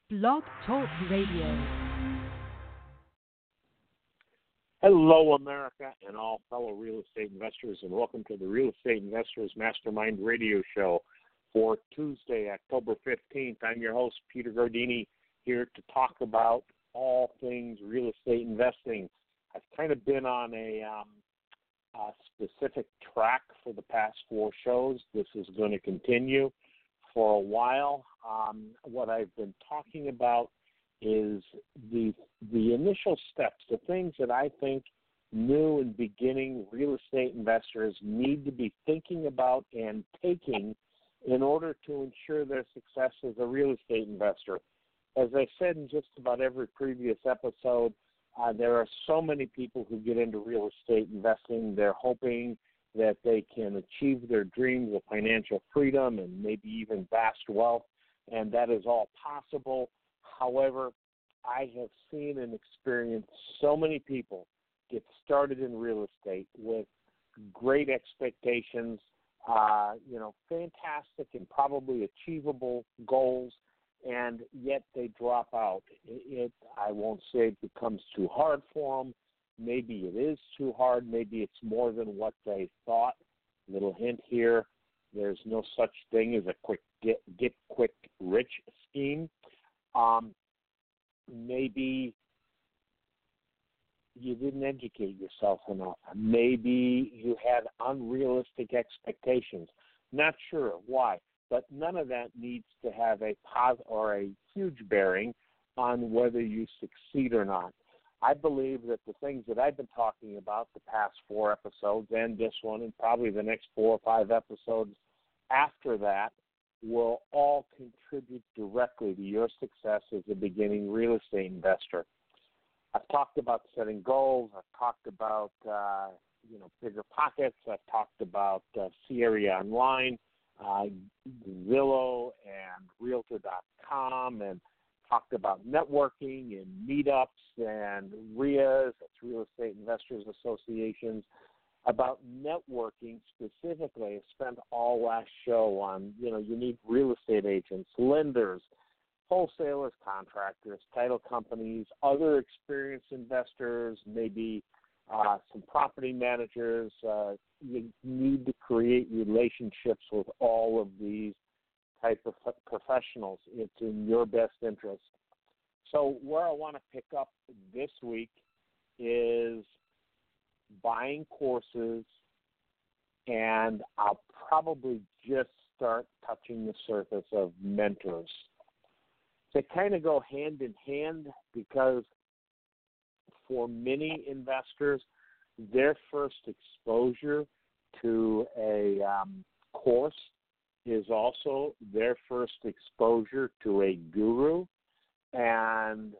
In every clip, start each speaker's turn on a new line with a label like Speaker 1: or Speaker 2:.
Speaker 1: Blog Talk Radio.
Speaker 2: Hello, America, and all fellow real estate investors, and welcome to the Real Estate Investors Mastermind Radio Show for Tuesday, October 15th. I'm your host, Peter Gardini, here to talk about all things real estate investing. I've kind of been on a specific track for the past 4 shows. This is going to continue for a while. What I've been talking about is the initial steps, the things that I think new and beginning real estate investors need to be thinking about and taking in order to ensure their success as a real estate investor. As I said in just about every previous episode, there are so many people who get into real estate investing. They're hoping that they can achieve their dreams of financial freedom and maybe even vast wealth, and that is all possible. However, I have seen and experienced so many people get started in real estate with great expectations, fantastic and probably achievable goals, and yet they drop out. I won't say it becomes too hard for them. Maybe it is too hard. Maybe it's more than what they thought. Little hint here, there's no such thing as a quick get quick rich scheme. Maybe you didn't educate yourself enough. Maybe you had unrealistic expectations. Not sure why, but none of that needs to have a positive or a huge bearing on whether you succeed or not. I believe that the things that I've been talking about the past 4 episodes and this one and probably the next 4 or 5 episodes after that will all contribute directly to your success as a beginning real estate investor. I've talked about setting goals. I've talked about, bigger pockets. I've talked about CRE Online, Zillow, and Realtor.com, and talked about networking and meetups and RIAs, that's Real Estate Investors Associations. About networking specifically, I spent all last show on, you need real estate agents, lenders, wholesalers, contractors, title companies, other experienced investors, maybe some property managers. You need to create relationships with all of these type of professionals. It's in your best interest. So where I want to pick up this week is buying courses, and I'll probably just start touching the surface of mentors. They kind of go hand in hand because for many investors, their first exposure to a course is also their first exposure to a guru, and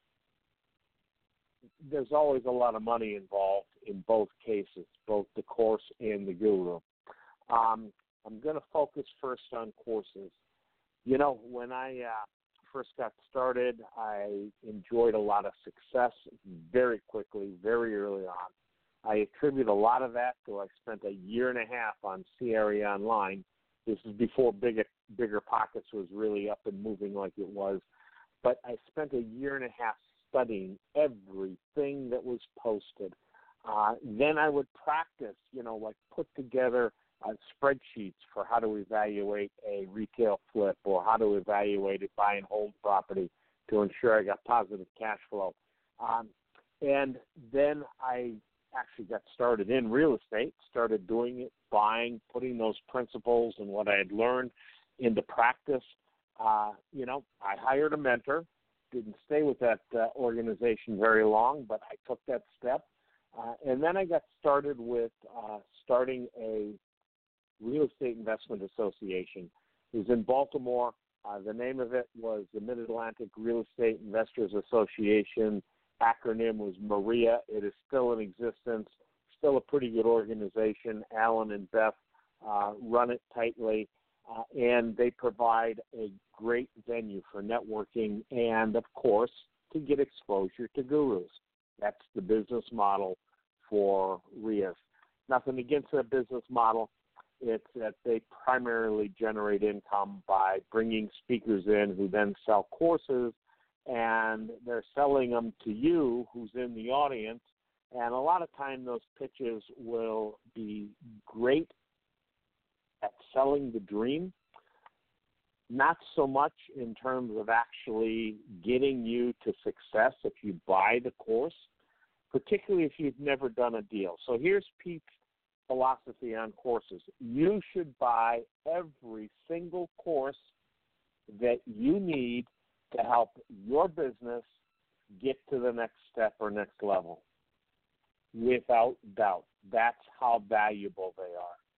Speaker 2: there's always a lot of money involved in both cases, both the course and the guru. I'm going to focus first on courses. When I first got started, I enjoyed a lot of success very quickly, very early on. I attribute a lot of that to I spent a year and a half on CRE Online. This is before Bigger Pockets was really up and moving like it was. But I spent a year and a half studying everything that was posted. Then I would practice, put together spreadsheets for how to evaluate a retail flip or how to evaluate a buy and hold property to ensure I got positive cash flow. And then I actually got started in real estate, started doing it, buying, putting those principles and what I had learned into practice. I hired a mentor, didn't stay with that organization very long, but I took that step. And then I got started with starting a real estate investment association. It was in Baltimore. The name of it was the Mid-Atlantic Real Estate Investors Association. Acronym was MARIA. It is still in existence, still a pretty good organization. Alan and Beth run it tightly, and they provide a great venue for networking and, of course, to get exposure to gurus. That's the business model for RIAs. Nothing against that business model. It's that they primarily generate income by bringing speakers in who then sell courses, and they're selling them to you who's in the audience. And a lot of time those pitches will be great at selling the dream, not so much in terms of actually getting you to success if you buy the course, particularly if you've never done a deal. So here's Pete's philosophy on courses. You should buy every single course that you need to help your business get to the next step or next level. Without doubt, that's how valuable they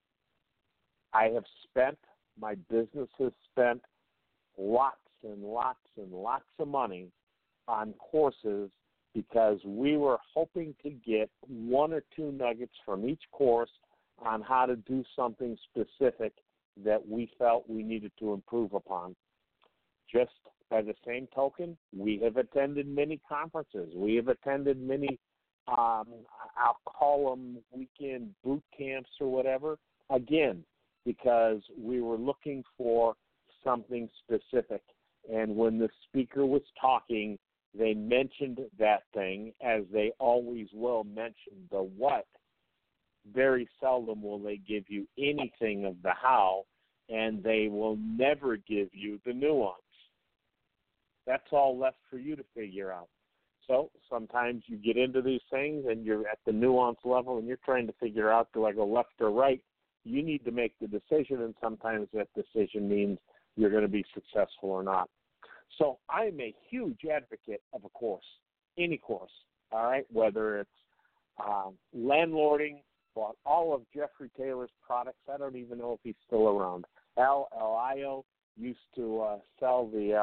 Speaker 2: are. My business has spent lots and lots and lots of money on courses because we were hoping to get one or two nuggets from each course on how to do something specific that we felt we needed to improve upon. Just by the same token, we have attended many conferences. We have attended many, I'll call them weekend boot camps or whatever, again, because we were looking for something specific. And when the speaker was talking, they mentioned that thing, as they always will mention the what. Very seldom will they give you anything of the how, and they will never give you the nuance. That's all left for you to figure out. So sometimes you get into these things and you're at the nuance level and you're trying to figure out, do I go left or right? You need to make the decision, and sometimes that decision means you're going to be successful or not. So I'm a huge advocate of a course, any course, all right, whether it's landlording, bought all of Jeffrey Taylor's products. I don't even know if he's still around. LIO used to sell the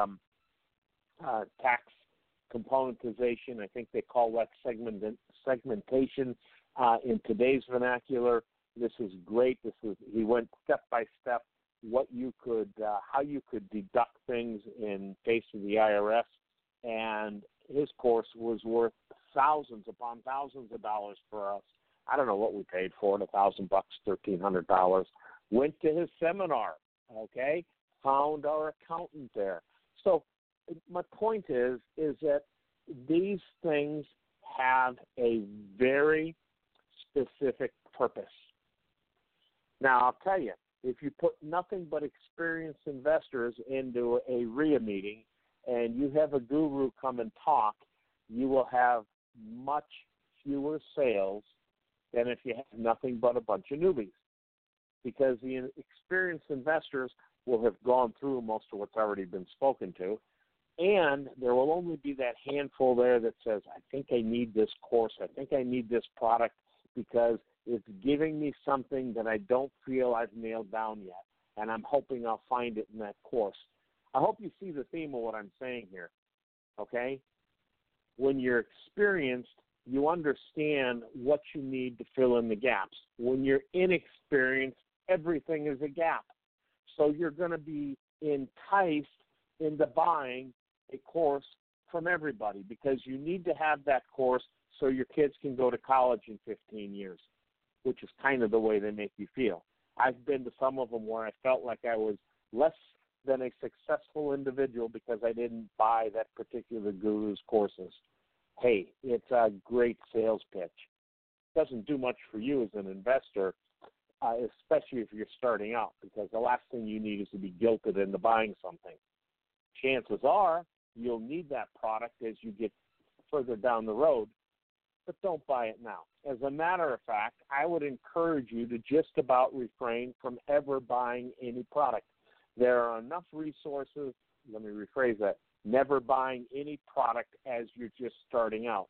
Speaker 2: tax componentization. I think they call that segmentation in today's vernacular. This is great. He went step by step how you could deduct things in face of the IRS, and his course was worth thousands upon thousands of dollars for us. I don't know what we paid for it, $1,000, $1,300. Went to his seminar, okay? Found our accountant there. So my point is that these things have a very specific purpose. Now, I'll tell you, if you put nothing but experienced investors into a RIA meeting and you have a guru come and talk, you will have much fewer sales than if you have nothing but a bunch of newbies, because the experienced investors will have gone through most of what's already been spoken to, and there will only be that handful there that says, I think I need this course, I think I need this product, because it's giving me something that I don't feel I've nailed down yet, and I'm hoping I'll find it in that course. I hope you see the theme of what I'm saying here, okay? When you're experienced, you understand what you need to fill in the gaps. When you're inexperienced, everything is a gap. So you're going to be enticed into buying a course from everybody, because you need to have that course so your kids can go to college in 15 years, which is kind of the way they make you feel. I've been to some of them where I felt like I was less than a successful individual because I didn't buy that particular guru's courses. Hey, it's a great sales pitch. It doesn't do much for you as an investor, especially if you're starting out, because the last thing you need is to be guilted into buying something. Chances are you'll need that product as you get further down the road, but don't buy it now. As a matter of fact, I would encourage you to just about refrain from ever buying any product. There are enough resources, let me rephrase that, never buying any product as you're just starting out.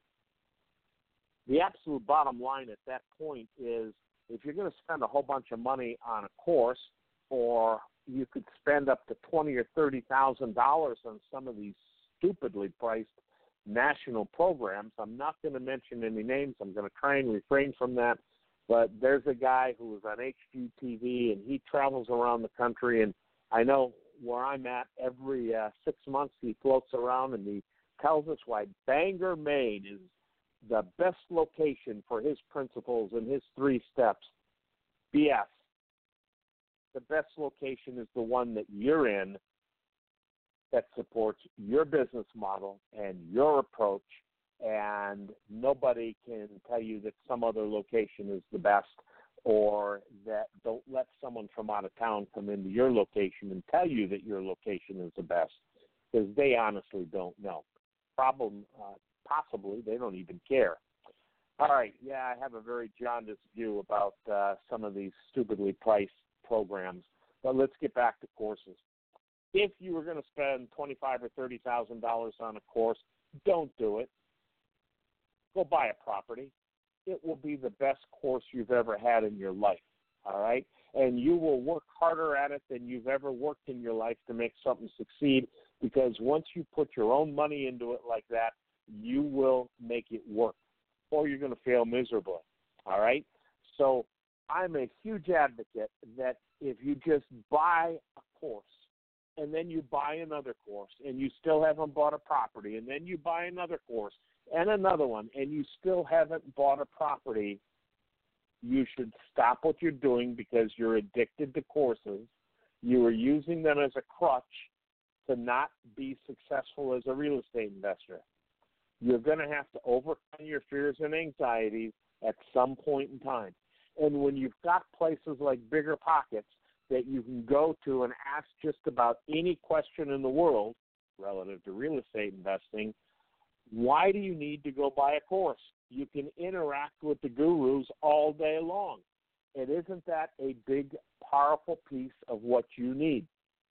Speaker 2: The absolute bottom line at that point is, if you're going to spend a whole bunch of money on a course, or you could spend up to $20,000 or $30,000 on some of these stupidly priced national programs. I'm not going to mention any names. I'm going to try and refrain from that. But there's a guy who was on HGTV, and he travels around the country. And I know where I'm at, every 6 months he floats around and he tells us why Bangor, Maine is the best location for his principles and his 3 steps. BS. the best location is the one that you're in that supports your business model and your approach, and nobody can tell you that some other location is the best, or that don't let someone from out of town come into your location and tell you that your location is the best, because they honestly don't know. Possibly they don't even care. All right, yeah, I have a very jaundiced view about some of these stupidly priced programs, but let's get back to courses. If you were going to spend $25,000 or $30,000 on a course, don't do it. Go buy a property. It will be the best course you've ever had in your life, all right? And you will work harder at it than you've ever worked in your life to make something succeed, because once you put your own money into it like that, you will make it work, or you're going to fail miserably, all right? So I'm a huge advocate that if you just buy a course, and then you buy another course, and you still haven't bought a property, and then you buy another course and another one, and you still haven't bought a property, you should stop what you're doing, because you're addicted to courses. You are using them as a crutch to not be successful as a real estate investor. You're going to have to overcome your fears and anxieties at some point in time. And when you've got places like Bigger Pockets that you can go to and ask just about any question in the world relative to real estate investing, why do you need to go buy a course? You can interact with the gurus all day long. And isn't that a big, powerful piece of what you need?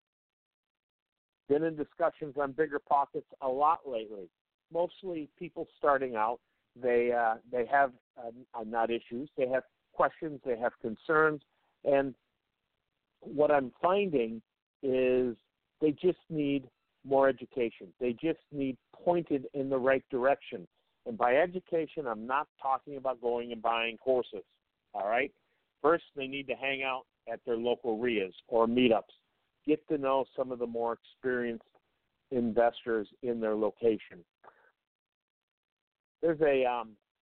Speaker 2: Been in discussions on Bigger Pockets a lot lately. Mostly people starting out, they have not issues, they have questions, they have concerns, and what I'm finding is they just need more education. They just need pointed in the right direction. And by education, I'm not talking about going and buying courses, all right? First, they need to hang out at their local RIAs or meetups. Get to know some of the more experienced investors in their location. There's a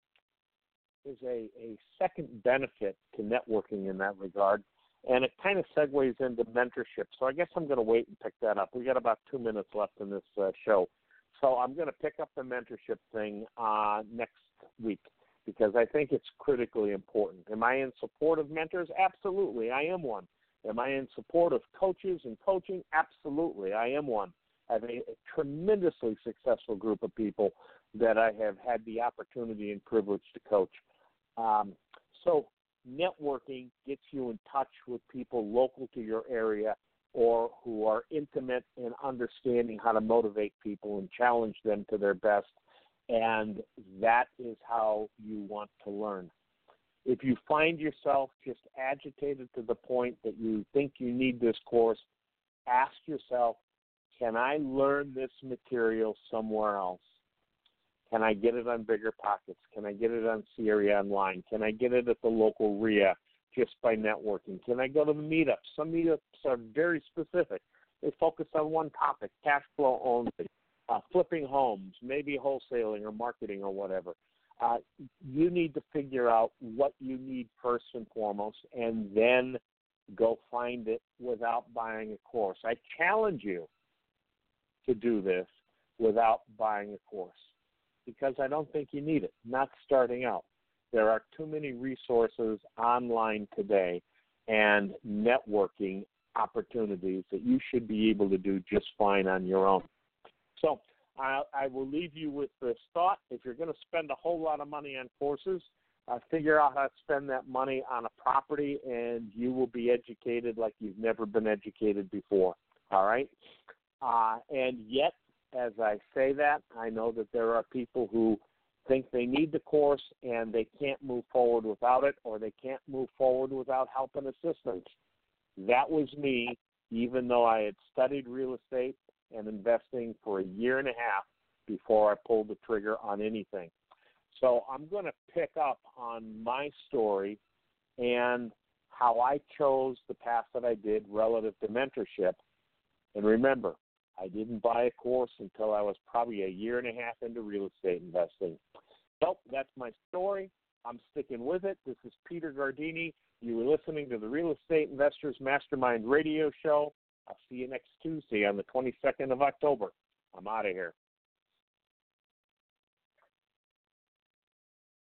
Speaker 2: second benefit to networking in that regard, and it kind of segues into mentorship. So I guess I'm going to wait and pick that up. We got about 2 minutes left in this show. So I'm going to pick up the mentorship thing next week, because I think it's critically important. Am I in support of mentors? Absolutely, I am one. Am I in support of coaches and coaching? Absolutely, I am one. I have a tremendously successful group of people that I have had the opportunity and privilege to coach. So networking gets you in touch with people local to your area, or who are intimate in understanding how to motivate people and challenge them to their best, and that is how you want to learn. If you find yourself just agitated to the point that you think you need this course, ask yourself, can I learn this material somewhere else? Can I get it on Bigger Pockets? Can I get it on CRE Online? Can I get it at the local RIA just by networking? Can I go to the meetups? Some meetups are very specific. They focus on one topic, cash flow only, flipping homes, maybe wholesaling or marketing or whatever. You need to figure out what you need first and foremost, and then go find it without buying a course. I challenge you to do this without buying a course, because I don't think you need it, not starting out. There are too many resources online today and networking opportunities that you should be able to do just fine on your own. So I will leave you with this thought. If you're going to spend a whole lot of money on courses, figure out how to spend that money on a property, and you will be educated like you've never been educated before, all right? And yet, as I say that, I know that there are people who think they need the course and they can't move forward without it, or they can't move forward without help and assistance. That was me, even though I had studied real estate and investing for a year and a half before I pulled the trigger on anything. So I'm going to pick up on my story and how I chose the path that I did relative to mentorship. And remember, I didn't buy a course until I was probably a year and a half into real estate investing. So that's my story. I'm sticking with it. This is Peter Gardini. You were listening to the Real Estate Investors Mastermind radio show. I'll see you next Tuesday on the 22nd of October. I'm out of here.